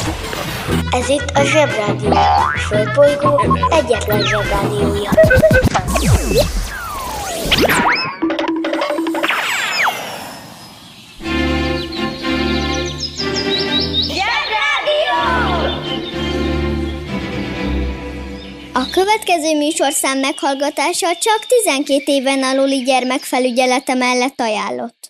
Ez itt a Zsebrádió, a Földbolygó egyetlen Zsebrádiója. A következő műsorszám meghallgatása csak 12 éven aluli gyermekfelügyelete mellett ajánlott.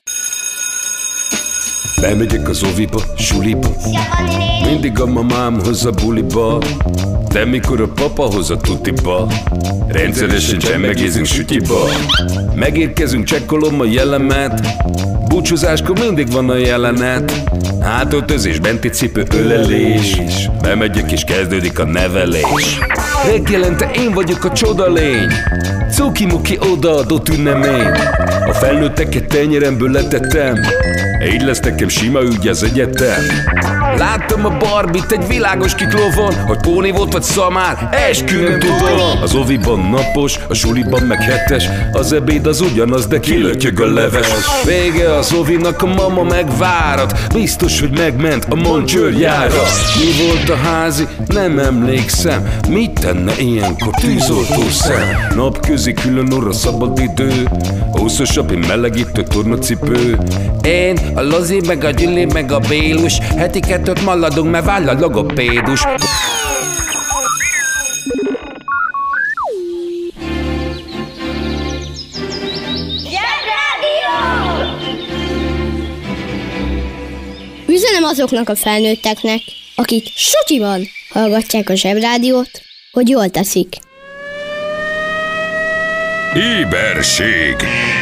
Bemegyek az oviba, suliba, mindig a mamám hoz a buliba, de mikor a papa hoz a tutiba, rendszeresen csemmegézünk sütyiba. Megérkezünk, csekkolom a jellemet, búcsúzáskor mindig van a jelenet. Hátöltözés, benti cipő, ölelés, bemegyek és kezdődik a nevelés. Reggelente én vagyok a csoda lény, cuki-muki odaadott ünnemény. A felnőtteket tenyeremből letettem, így lesz nekem sima ügy az egyetem. Láttam a Barbit egy világos kiklovon, hogy póni volt vagy szamár, eskü nem tudom. Az oviban napos, a suliban meg hetes, az ebéd az ugyanaz, de kilötyög a leves. Vége az ovinak, a mama megvárat, biztos, hogy megment a Moncsőrjára. Mi volt a házi? Nem emlékszem. Mit tenne ilyenkor tűzoltó szem? Napközi külön orra szabad idő, húszosabb, melegítő tornacipő. Én, a Lozi, meg a Gyüli, meg a Bélus, heti kettőt maladunk, mert váll a logopédus. Üzenem azoknak a felnőtteknek, akik sutyiban hallgatják a Zsebrádiót, hogy jól teszik. Éberség!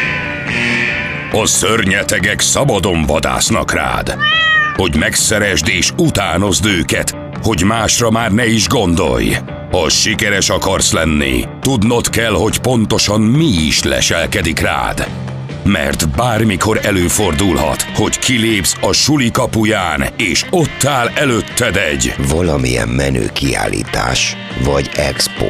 A szörnyetegek szabadon vadásznak rád, hogy megszeresd és utánozd őket, hogy másra már ne is gondolj. Ha sikeres akarsz lenni, tudnod kell, hogy pontosan mi is leselkedik rád. Mert bármikor előfordulhat, hogy kilépsz a suli kapuján, és ott áll előtted egy valamilyen menő kiállítás, vagy expo.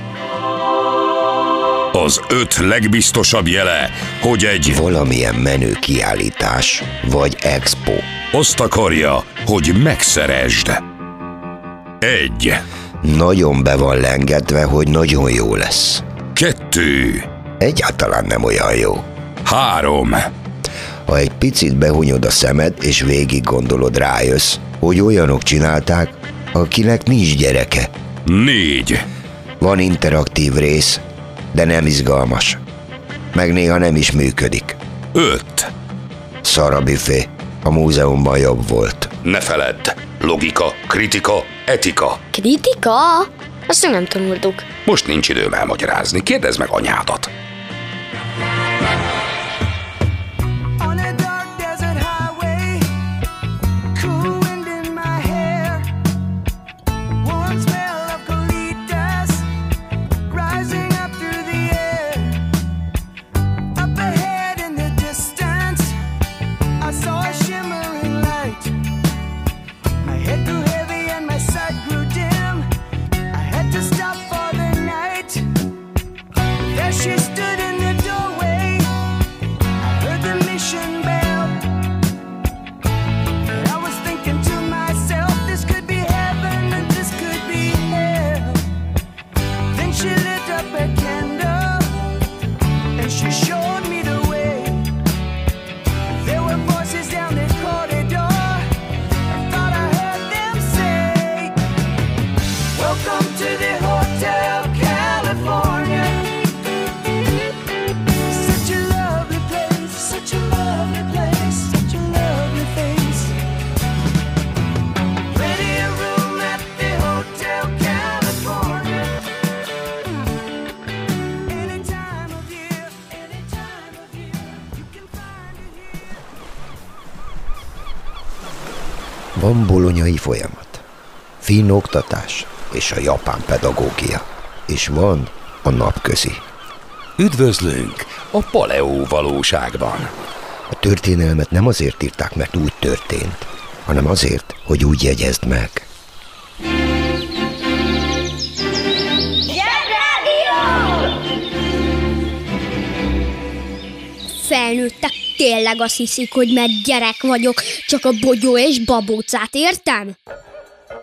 Az 5 legbiztosabb jele, hogy egy valamilyen menő kiállítás, vagy expo azt akarja, hogy megszeresd. 1. Nagyon be van lengedve, hogy nagyon jó lesz. 2. Egyáltalán nem olyan jó. 3. Ha egy picit behunyod a szemed, és végig gondolod, rájössz, hogy olyanok csinálták, akinek nincs gyereke. 4. Van interaktív rész, de nem izgalmas. Meg néha nem is működik. 5. Szar a büfé, a múzeumban jobb volt. Ne feledd, logika, kritika, etika. Kritika? Azt nem tanultuk. Most nincs időm elmagyarázni, kérdezd meg anyádat. Van bolonyai folyamat, finn oktatás és a japán pedagógia, és van a napközi. Üdvözlünk a paleó valóságban. A történelmet nem azért írták, mert úgy történt, hanem azért, hogy úgy jegyezd meg. Felnőttek tényleg azt hiszik, hogy mert gyerek vagyok, csak a bogyó és babócát értem?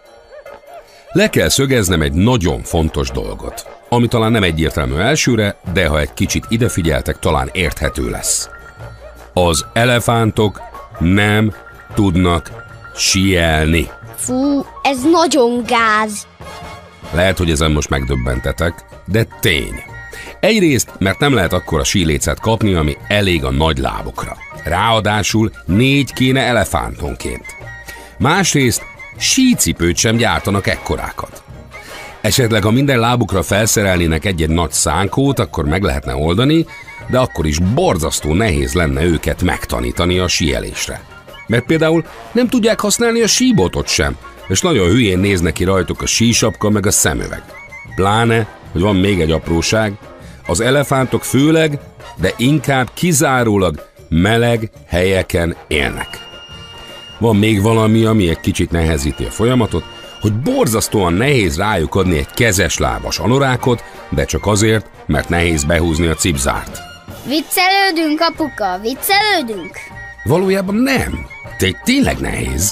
Le kell szögeznem egy nagyon fontos dolgot, ami talán nem egyértelmű elsőre, de ha egy kicsit idefigyeltek, talán érthető lesz. Az elefántok nem tudnak síelni. Fú, ez nagyon gáz. Lehet, hogy ezen most megdöbbentetek, de tény. Egyrészt, mert nem lehet akkora sílécet kapni, ami elég a nagy lábukra. Ráadásul 4 kéne elefántonként. Másrészt sícipőt sem gyártanak ekkorákat. Esetleg, ha minden lábukra felszerelnének egy-egy nagy szánkót, akkor meg lehetne oldani, de akkor is borzasztó nehéz lenne őket megtanítani a síelésre. Mert például nem tudják használni a síbotot sem, és nagyon hülyén néz neki rajtuk a sísapka meg a szemüveg. Pláne, hogy van még egy apróság, az elefántok főleg, de inkább kizárólag meleg helyeken élnek. Van még valami, ami egy kicsit nehezíti a folyamatot, hogy borzasztóan nehéz rájuk adni egy kezeslábas anorákot, de csak azért, mert nehéz behúzni a cipzárt. Viccelődünk, apuka, viccelődünk. Valójában nem. Tényleg nehéz.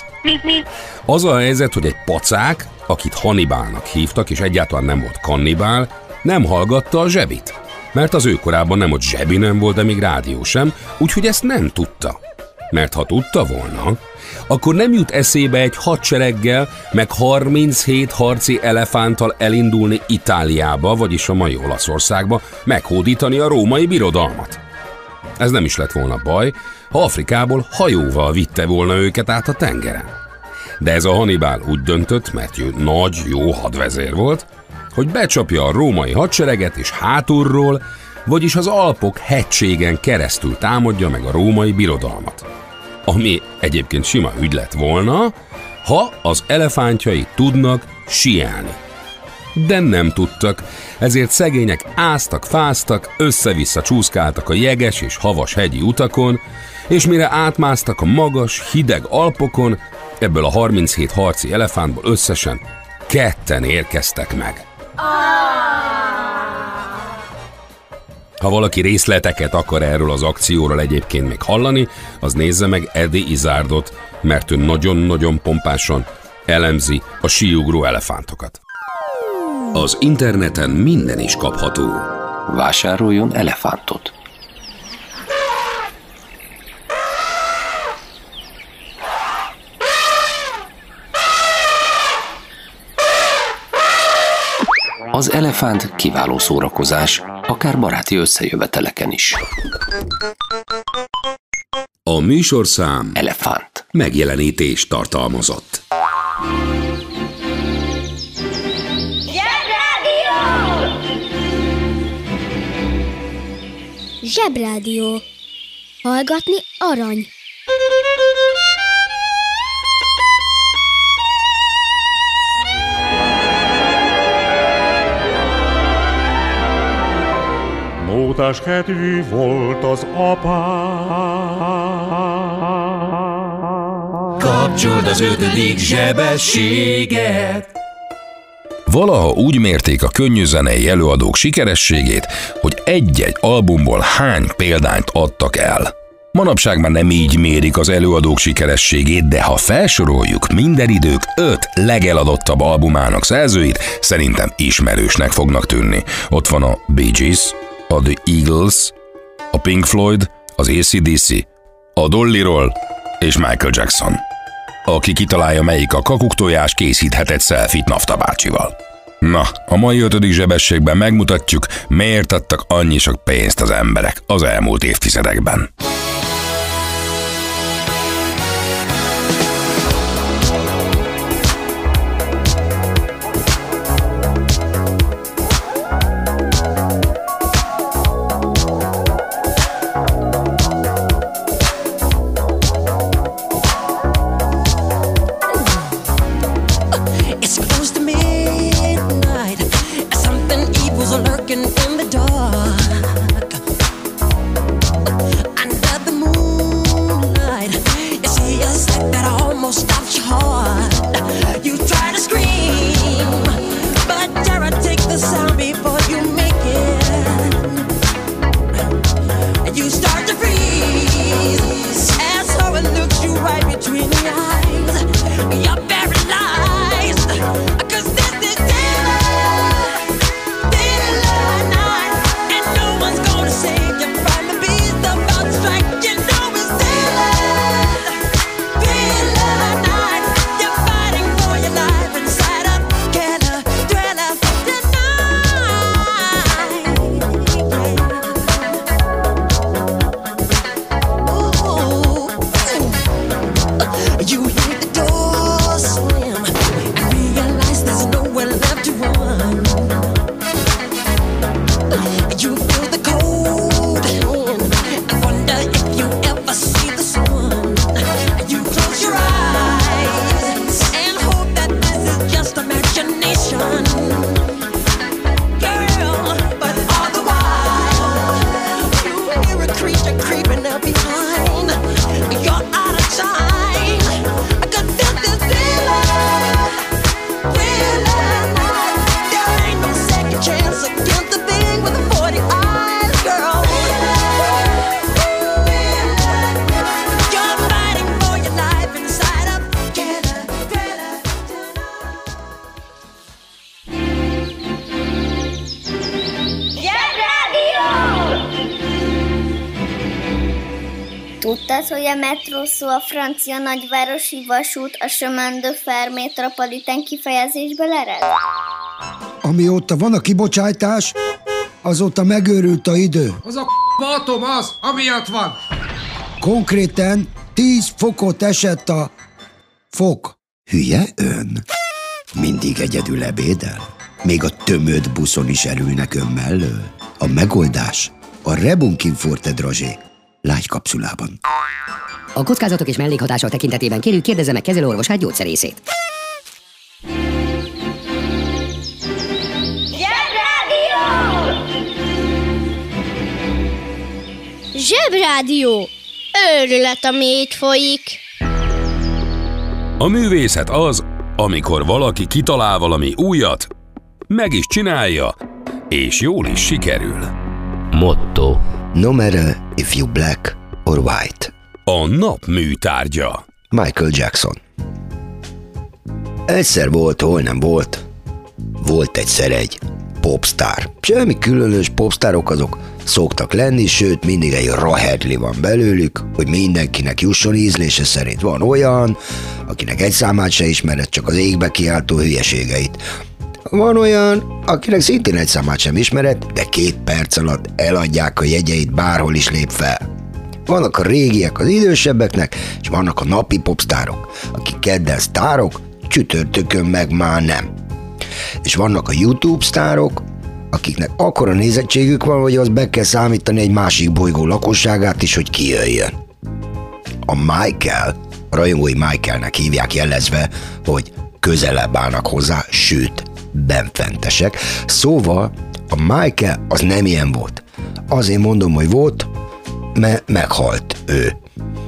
Az a helyzet, hogy egy pacák, akit Hannibalnak hívtak, és egyáltalán nem volt kannibál, nem hallgatta a zsebit. Mert az ő korában nem ott zsebi nem volt, de még rádió sem, úgyhogy ezt nem tudta. Mert ha tudta volna, akkor nem jut eszébe egy hadsereggel, meg 37 harci elefánttal elindulni Itáliába, vagyis a mai Olaszországba, meghódítani a római birodalmat. Ez nem is lett volna baj, ha Afrikából hajóval vitte volna őket át a tengeren. De ez a Hannibal úgy döntött, mert ő nagy, jó hadvezér volt, hogy becsapja a római hadsereget, és hátulról, vagyis az Alpok hegységen keresztül támadja meg a római birodalmat. Ami egyébként sima ügy lett volna, ha az elefántjai tudnak síelni. De nem tudtak, ezért szegények áztak, fáztak, össze-vissza csúszkáltak a jeges és havas hegyi utakon, és mire átmásztak a magas, hideg Alpokon, ebből a 37 harci elefántból összesen 2 érkeztek meg. Ha valaki részleteket akar erről az akcióról egyébként még hallani, az nézze meg Eddie Izzardot, mert ő nagyon-nagyon pompásan elemzi a síugró elefántokat. Az interneten minden is kapható. Vásároljon elefántot. Az elefánt kiváló szórakozás, akár baráti összejöveteleken is. A műsorszám Elefánt megjelenítést tartalmazott. Zsebrádió. Hallgatni arany. Mótás kedvű volt az apám. Kapcsold az 5. zsebességet. Valaha úgy mérték a könnyűzenei előadók sikerességét, hogy egy-egy albumból hány példányt adtak el. Manapság már nem így mérik az előadók sikerességét, de ha felsoroljuk minden idők 5 legeladottabb albumának szerzőit, szerintem ismerősnek fognak tűnni. Ott van a Bee Gees, a The Eagles, a Pink Floyd, az AC/DC, a Dollyról és Michael Jackson. Aki kitalálja, melyik a kakuktojás, készíthet egy selfie-t Nafta bácsival. Na, a mai 5. zsebességben megmutatjuk, miért adtak annyi sok pénzt az emberek az elmúlt évtizedekben. Lurking in the dark. tudtad, hogy a metró szó a francia nagyvárosi vasút a chemin de fer métropolitán kifejezésből ered? Amióta van a kibocsátás, azóta megőrült a idő. Az a atom az, amiatt van. Konkrétan 10 fokot esett a fok. Hülye ön? Mindig egyedül ebédel? Még a tömött buszon is erülnek ön mellől? A megoldás a Rebunkin-Forte Dragé lágy kapszulában. A kockázatok és mellékhatások tekintetében kérjük, kérdezze meg kezelőorvosát, gyógyszerészét. Zsebrádió! Őrület, ami itt folyik. A művészet az, amikor valaki kitalál valami újat, meg is csinálja, és jól is sikerül. Motto. No matter if you black or white. A nap műtárgya. Michael Jackson. Egyszer volt, hol nem volt. Volt egyszer egy popstar. Semmi különös, popstárok azok szoktak lenni, sőt mindig egy rahedli van belőlük, hogy mindenkinek jusson ízlése szerint. Van olyan, akinek egy számát se ismered, csak az égbe kiáltó hülyeségeit. Van olyan, akinek szintén egy számát sem ismered, de 2 perc alatt eladják a jegyeit, bárhol is lép fel. Vannak a régiek az idősebbeknek, és vannak a napi popstárok, akik kedden sztárok, csütörtökön meg már nem. És vannak a YouTube sztárok, akiknek akkora nézettségük van, hogy az be kell számítani egy másik bolygó lakosságát is, hogy kijöjjön. A Michael, a rajongói Michaelnek hívják jelezve, hogy közelebb állnak hozzá, sőt, benfentesek. Szóval a Michael az nem ilyen volt. Azért mondom, hogy volt, mert meghalt ő.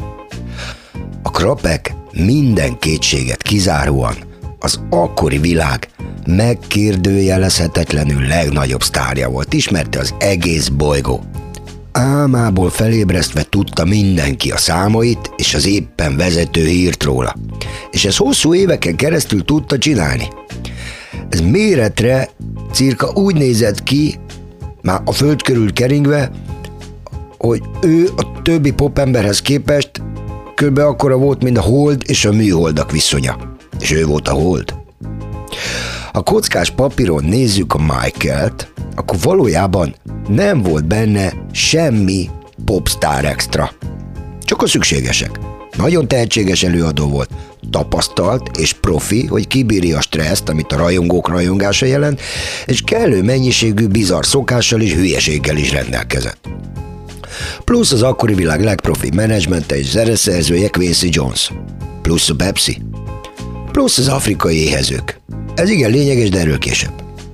A Krapek minden kétséget kizáróan az akkori világ megkérdőjelezhetetlenül legnagyobb sztárja volt. Ismerte az egész bolygó. Álmából felébresztve tudta mindenki a számait és az éppen vezető hírt róla. És ez hosszú éveken keresztül tudta csinálni. Ez méretre cirka úgy nézett ki, már a föld körül keringve, hogy ő a többi popemberhez képest kb. Akkora volt, mint a hold és a műholdak viszonya. És ő volt a hold. Ha kockás papíron nézzük a Michaelt, akkor valójában nem volt benne semmi popstar extra. Csak a szükségesek. Nagyon tehetséges előadó volt, tapasztalt és profi, hogy kibírja a stresszt, amit a rajongók rajongása jelent, és kellő mennyiségű bizarr szokással és hülyeséggel is rendelkezett. Plusz az akkori világ legprofi menedzsmente és zeneszerzője Quincy Jones. Plusz a Pepsi. Plusz az afrikai éhezők. Ez igen lényeges, de erről később.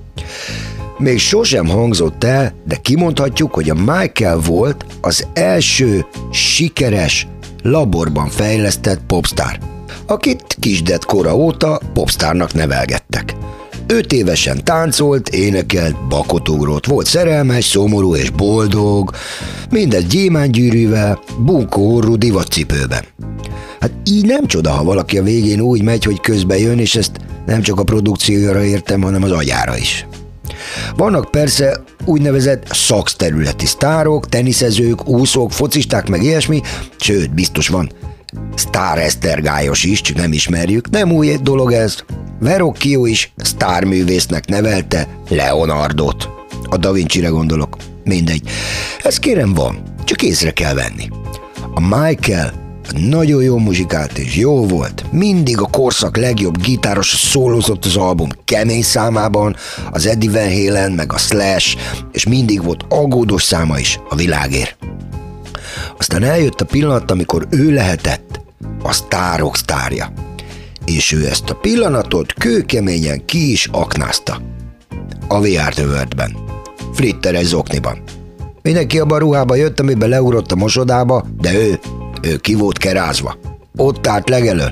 Még sosem hangzott el, de kimondhatjuk, hogy a Michael volt az első sikeres, laborban fejlesztett popstar, akit kisdett kora óta popstárnak nevelgettek. 5 évesen táncolt, énekelt, bakotugrott, volt szerelmes, szomorú és boldog, mindez gyémánygyűrűvel, bunkó orrú divatcipőben. Hát így nem csoda, ha valaki a végén úgy megy, hogy közbe jön, és ezt nem csak a produkcióra értem, hanem az agyára is. Vannak persze úgynevezett szakterületi sztárok, teniszezők, úszók, focisták, meg ilyesmi, sőt, biztos van sztáresztergályos is, csak nem ismerjük, nem új dolog ez. Verrocchio is sztárművésznek nevelte Leonardot. A Da Vinci-re gondolok. Mindegy. Ez kérem van, csak észre kell venni. A Michael nagyon jó muzsikált és jó volt. Mindig a korszak legjobb gitáros szólózott az album kemény számában, az Eddie Van Halen meg a Slash, és mindig volt aggódós száma is a világért. Aztán eljött a pillanat, amikor ő lehetett a sztárok sztárja. És ő ezt a pillanatot kőkeményen ki is aknázta. A We Are The World-ben. Flitteres zokniban. Mindenki abban a ruhába jött, amiben leugrott a mosodába, de ő ki volt kerázva. Ott állt legelől.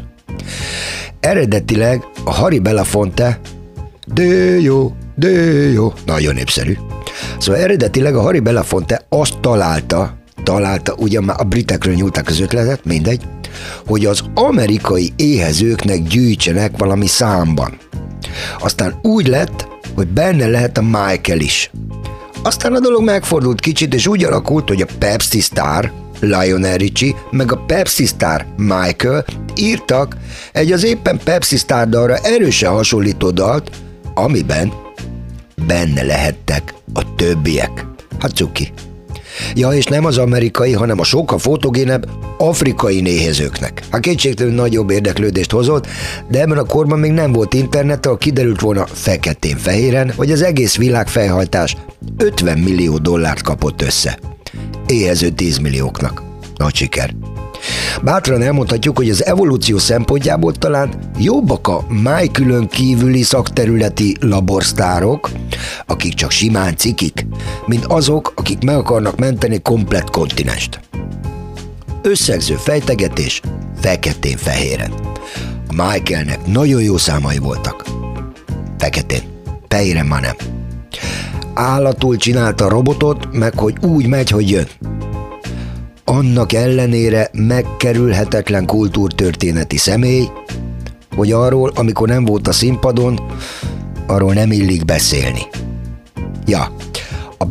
Eredetileg a Harry Belafonte, de jó, nagyon népszerű. Szóval eredetileg a Harry Belafonte azt találta, ugyan már a britekről nyúlták az ötletet, mindegy, hogy az amerikai éhezőknek gyűjtsenek valami számban. Aztán úgy lett, hogy benne lehet a Michael is. Aztán a dolog megfordult kicsit, és úgy alakult, hogy a Pepsi sztár Lionel Richie, meg a Pepsi sztár Michael írtak egy az éppen Pepsi sztár dalra erősen hasonlító dalt, amiben benne lehettek a többiek. Hát cuki. Ja, és nem az amerikai, hanem a sokkal fotogénebb afrikai néhezőknek. Hát kétségtelenül nagyobb érdeklődést hozott, de ebben a korban még nem volt internet, ahol kiderült volna feketén-fehéren, hogy az egész világ fejhajtás $50 millió kapott össze. Éhező 10 millióknak. Nagy siker. Bátran elmondhatjuk, hogy az evolúció szempontjából talán jobbak a Michaelön kívüli szakterületi laborsztárok, akik csak simán cikik, mint azok, akik meg akarnak menteni komplett kontinenst. Összegző fejtegetés feketén-fehéren. A Michaelnek nagyon jó számai voltak. Feketén, fehéren már nem. Állatul csinálta a robotot, meg hogy úgy megy, hogy jön. Annak ellenére megkerülhetetlen kultúrtörténeti személy, hogy arról, amikor nem volt a színpadon, arról nem illik beszélni. Ja, a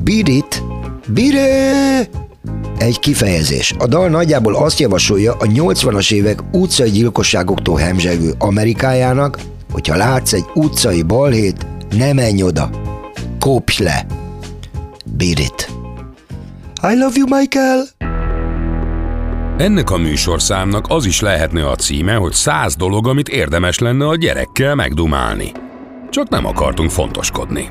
Biré egy kifejezés. A dal nagyjából azt javasolja a 80-as évek utcai gyilkosságoktól hemzsegő Amerikájának, hogyha látsz egy utcai balhét, ne menj oda, kopj le. Birét. I love you, Michael! Ennek a műsorszámnak az is lehetne a címe, hogy 100 dolog, amit érdemes lenne a gyerekkel megdumálni. Csak nem akartunk fontoskodni.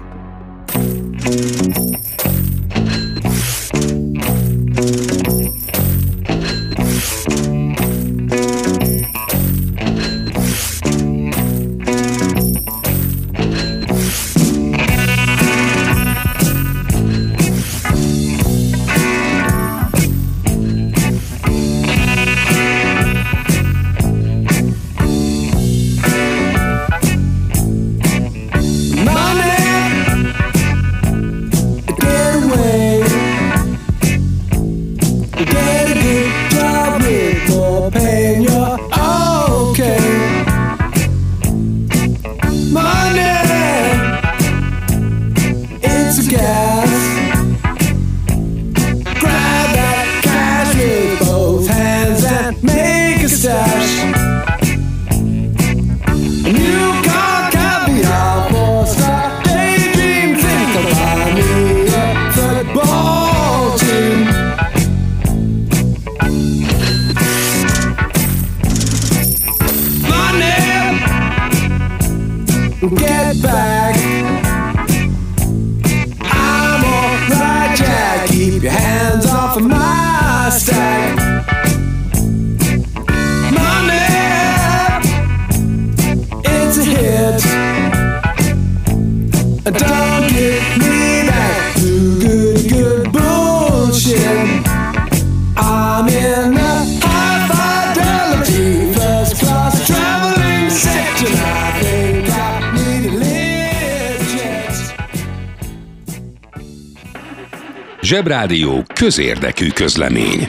Zsebrádió közérdekű közlemény.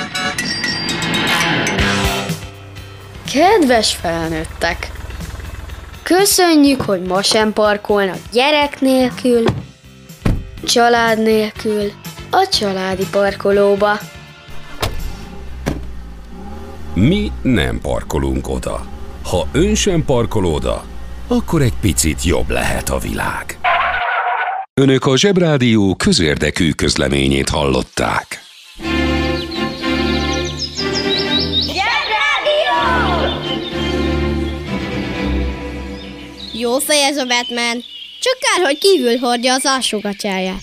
Kedves felnőttek! Köszönjük, hogy ma sem parkolnak gyerek nélkül, család nélkül a családi parkolóba. Mi nem parkolunk oda. Ha ön sem parkol oda, akkor egy picit jobb lehet a világ. Önök a Zsebrádió közérdekű közleményét hallották. Zsebrádió! Jó fej ez a Batman, csak kár, hogy kívül hordja az alsógatyáját.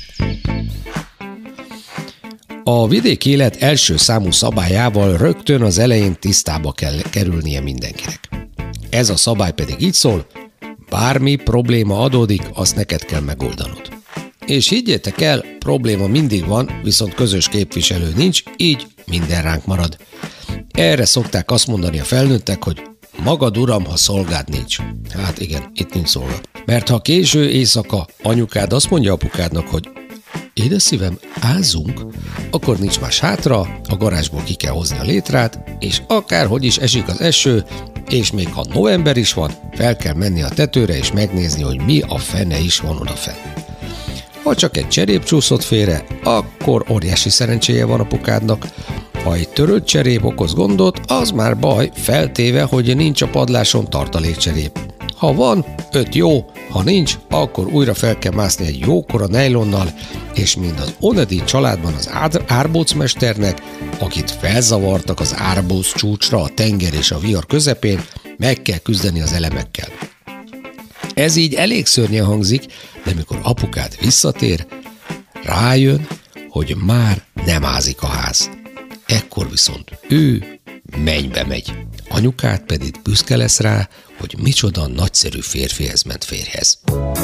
A vidéki élet első számú szabályával rögtön az elején tisztába kell kerülnie mindenkinek. Ez a szabály pedig így szól, bármi probléma adódik, azt neked kell megoldanod. És higgyétek el, probléma mindig van, viszont közös képviselő nincs, így minden ránk marad. Erre szokták azt mondani a felnőttek, hogy magad uram, ha szolgád nincs. Hát igen, itt nincs szolga. Mert ha késő éjszaka anyukád azt mondja apukádnak, hogy édes szívem, ázzunk, akkor nincs más hátra, a garázsból ki kell hozni a létrát, és akárhogy is esik az eső, és még ha november is van, fel kell menni a tetőre és megnézni, hogy mi a fene is van odafenn. Ha csak egy cserép csúszott félre, akkor óriási szerencséje van apukádnak, Ha egy törött cserép okoz gondot, az már baj, feltéve, hogy nincs a padláson tartalékcserép. Ha van, 5 jó, ha nincs, akkor újra fel kell mászni egy jókora nejlonnal, és mind az Onedin családban az árbócmesternek, akit felzavartak az árbóc csúcsra a tenger és a vihar közepén, meg kell küzdeni az elemekkel. Ez így elég szörnyen hangzik, de mikor apukád visszatér, rájön, hogy már nem ázik a ház. Ekkor viszont ő mennybe megy. Anyukát pedig büszke lesz rá, hogy micsoda nagyszerű férfihez ment férjhez.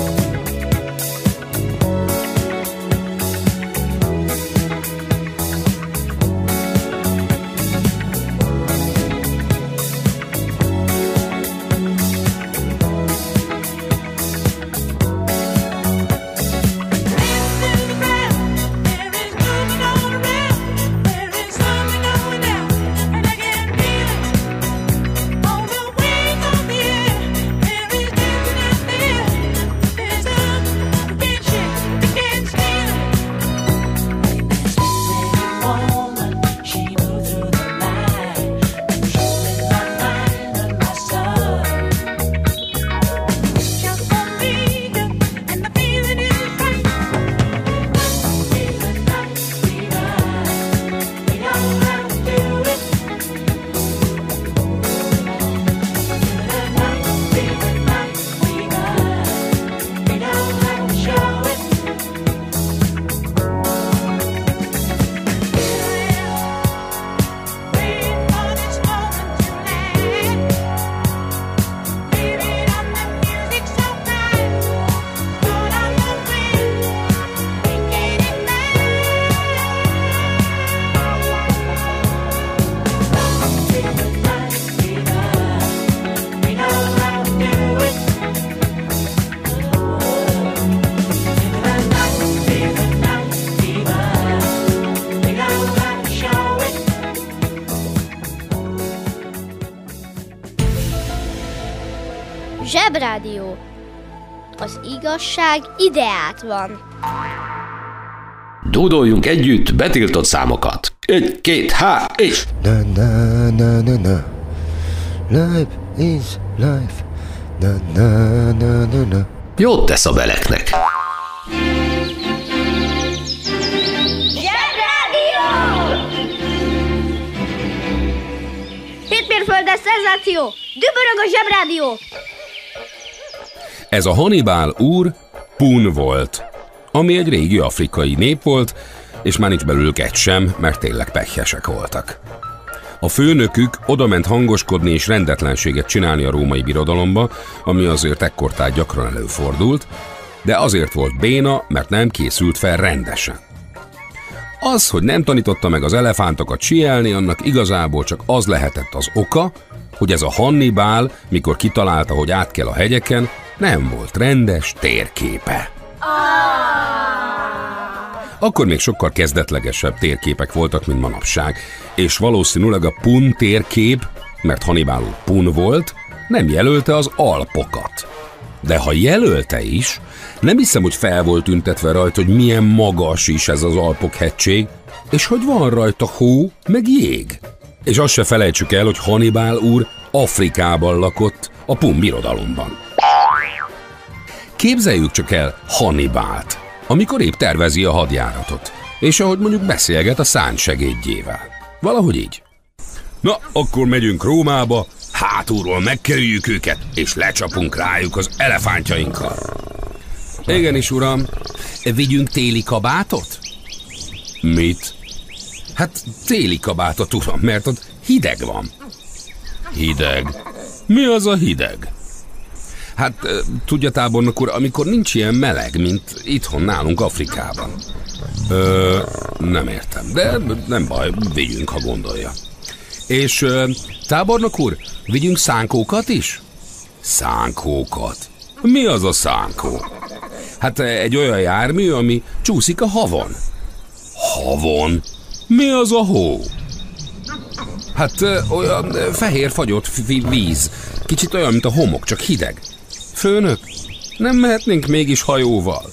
Zsebrádió. Az igazság ideát van. Dúdoljunk együtt betiltott számokat. 1, 2, 3, és... Na na na na na. Life is life. Na na na na na. Jót tesz a beleknek. Zsebrádió! Hétmérföldes szenzáció! Dübörög a Zsebrádió! Ez a Hannibál úr Pun volt, ami egy régi afrikai nép volt, és már nincs belőlük egy sem, mert tényleg pekhyesek voltak. A főnökük odament hangoskodni és rendetlenséget csinálni a római birodalomba, ami azért ekkortájt gyakran előfordult, de azért volt béna, mert nem készült fel rendesen. Az, hogy nem tanította meg az elefántokat síelni, annak igazából csak az lehetett az oka, hogy ez a Hannibál, mikor kitalálta, hogy át kell a hegyeken, nem volt rendes térképe. Akkor még sokkal kezdetlegesebb térképek voltak, mint manapság, és valószínűleg a Pun térkép, mert Hannibál úr Pun volt, nem jelölte az Alpokat. De ha jelölte is, nem hiszem, hogy fel volt tüntetve rajta, hogy milyen magas is ez az Alpok-hegység, és hogy van rajta hó, meg jég. És azt se felejtsük el, hogy Hannibál úr Afrikában lakott, a Pun birodalomban. Képzeljük csak el Hannibált, amikor épp tervezi a hadjáratot, és ahogy mondjuk beszélget a szánysegédjével. Valahogy így. Na, akkor megyünk Rómába, hátulról megkerüljük őket, és lecsapunk rájuk az elefántjainkkal. Igenis, uram. Vigyünk téli kabátot? Mit? Hát téli kabátot, uram, mert ott hideg van. Hideg? Mi az a hideg? Hát, tudja, tábornok úr, amikor nincs ilyen meleg, mint itthon nálunk Afrikában. Nem értem, de nem baj, vigyünk, ha gondolja. És, tábornok úr, vigyünk szánkókat is? Szánkókat? Mi az a szánkó? Hát egy olyan jármű, ami csúszik a havon. Havon? Mi az a hó? Hát olyan fehér fagyott víz. Kicsit olyan, mint a homok, csak hideg. Főnök, nem mehetnénk mégis hajóval?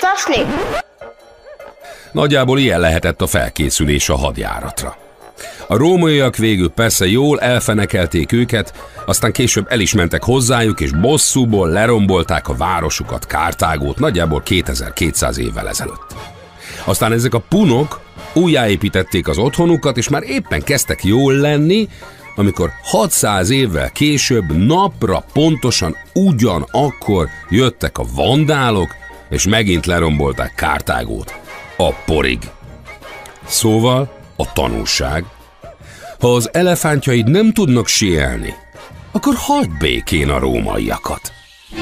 Szasli! Nagyjából ilyen lehetett a felkészülés a hadjáratra. A rómaiak végül persze jól elfenekelték őket, aztán később el is mentek hozzájuk, és bosszúból lerombolták a városukat, Kartágót nagyjából 2200 évvel ezelőtt. Aztán ezek a punok újjáépítették az otthonukat, és már éppen kezdtek jól lenni, amikor 600 évvel később napra pontosan ugyanakkor jöttek a vandálok, és megint lerombolták Kartágót a porig. Szóval a tanulság: ha az elefántjaid nem tudnak síelni, akkor hagyd békén a rómaiakat.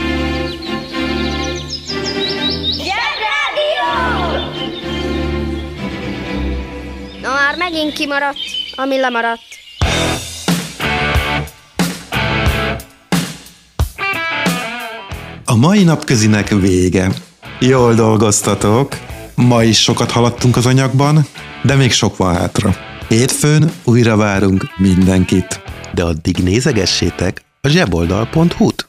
Na már megint kimaradt, ami lemaradt. A mai napközinek vége. Jól dolgoztatok. Ma is sokat haladtunk az anyagban, de még sok van hátra. Hétfőn újra várunk mindenkit. De addig nézegessétek a zseboldal.hu-t.